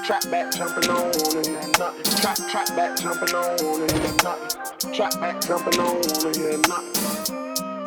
Trap back jumping on, wanna hear nothing. Trap back jumping on, wanna hear nothing. Trap back jumping on, wanna hear nothing.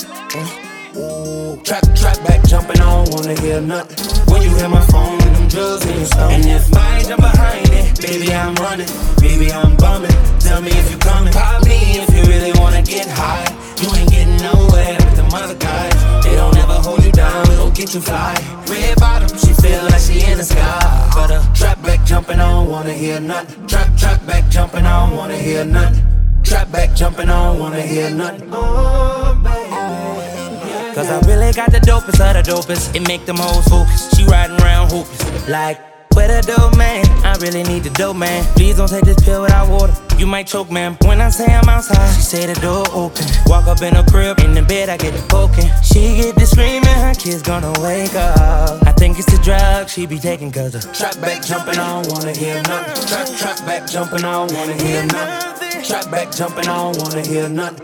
Ooh, trap back jumping on, wanna hear nothing. When you hear my phone, them drugs in your stomach. And if I jump behind it, baby I'm running, baby I'm bumming. Tell me if you coming, pop me if you really wanna get high. You ain't getting nowhere with them other guys. They don't ever hold you down, don't get you fly. Red bottom, she feel like she in the sky. But trap back jumping on, wanna hear nothing. Trap back jumping on, wanna hear nothing. Trap back jumping on, wanna hear nothing. Oh, baby. Cause I really got the dopest of the dopest. It make them hoes focus. She riding around hopeless. Like, where the dope man? I really need the dope man. Please don't take this pill without water. You might choke, man. When I say I'm outside, she say the door open. Walk up in her crib, in the bed, I get the poking. She get the screaming, her kids gonna wake up. I think it's the drug she be taking, cause the trap back jumping on, wanna hear nothing. Trap back jumping on, wanna hear nothing. Trap back jumping on, wanna hear nothing.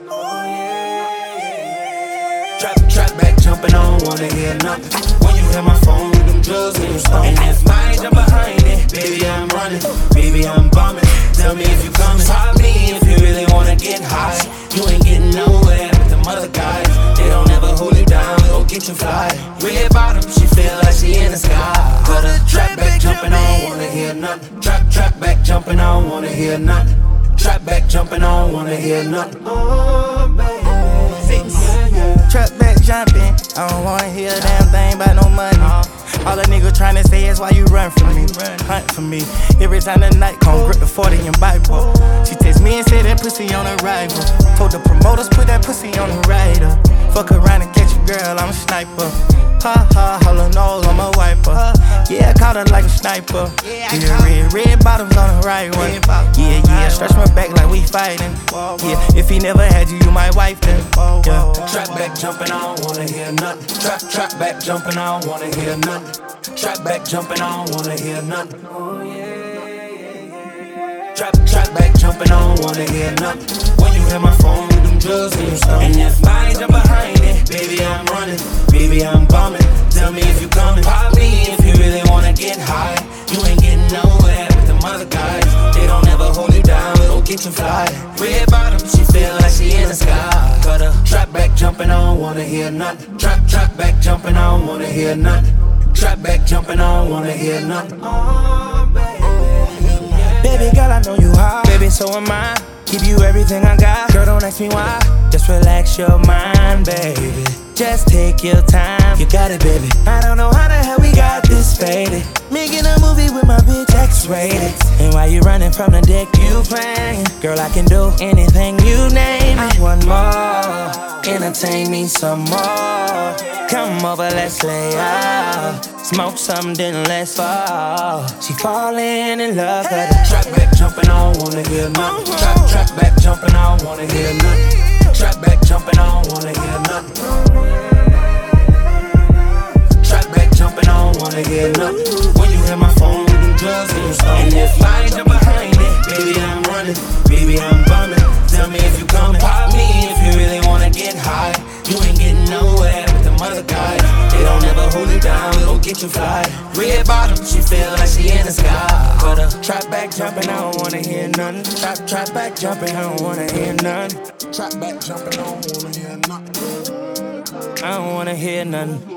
Trap back jumping on, wanna hear nothing. When you hear my phone, them drugs in your stomach. And if I jump behind it, baby I'm running, baby I'm bumming. Tell me if you coming, pop me if you really wanna get high. You ain't getting nowhere with them other guys. They don't ever hold you down, don't get you fly. Red bottom, she feel like she in the sky. But trap back jumping on, wanna hear nothing. Trap back jumping on, wanna hear nothing. Trap back jumping on, wanna hear nothing. Oh, baby. trap back jumping. I don't wanna hear a damn thing about no money. All a nigga tryna say is why you run from me, hunt for me. Every time the night come, grip the 40 in Bible. She text me and said that pussy on arrival. Told the promoters put that pussy on the rider. Fuck around and catch you, girl, I'm a sniper. Ha ha, hollow nose, I'm a wiper. Yeah, I caught her like a sniper. Yeah, red bottoms on the right one. Yeah, stretch my back like we fighting. Yeah, if he never had you, you my wife then. Yeah. Trap back jumping on, wanna hear nothing. Trap back jumping on, wanna hear nothing. Trap back jumping on, wanna hear nothing. Trap back jumping on, wanna hear nothing. When you hear my phone, them drugs in your stomach. And if I jump behind it, baby I'm running, baby I'm bumming. Tell me if you coming, pop me if you really wanna get high. You ain't getting nowhere with them other guys. They don't ever hold you down, don't get you fly. Red bottom, she feel like she in the sky. Got a trap back jumping on, wanna hear nothing. Trap back jumping on, wanna hear nothing. Trap back jumping on, wanna hear nothing. Oh, baby. Baby girl, I know you hot. Baby, so am I. Give you everything I got. Girl, don't ask me why. Just relax your mind, baby. Just take your time. You got it, baby. I don't know how the hell we got this faded. Making a movie with my bitch X-rated. And while you running from the deck, you playing. Girl, I can do anything you name it. I want more. Entertain me some more. Come over, let's lay out. Smoke something, then let's fall. She falling in love, but trap back jumping on, wanna hear nothing. Trap back jumping on, wanna hear nothing. Trap back jumping on, wanna hear nothing. Trap back jumping on, wanna hear nothing. When you hear my phone, them drugs in your stomach. And if I jump behind it, baby I'm running, baby I'm bumming. Tell me if you coming, pop me if you really wanna get high. You ain't getting nowhere with them other guys. They don't ever hold you down, don't get you fly. Red bottom, she feel like she in the sky. But trap back jumping, I don't wanna hear nothing. Trap back jumping, I don't wanna hear nothing. Trap back jumping, I don't wanna hear nothing. I don't wanna hear nothing.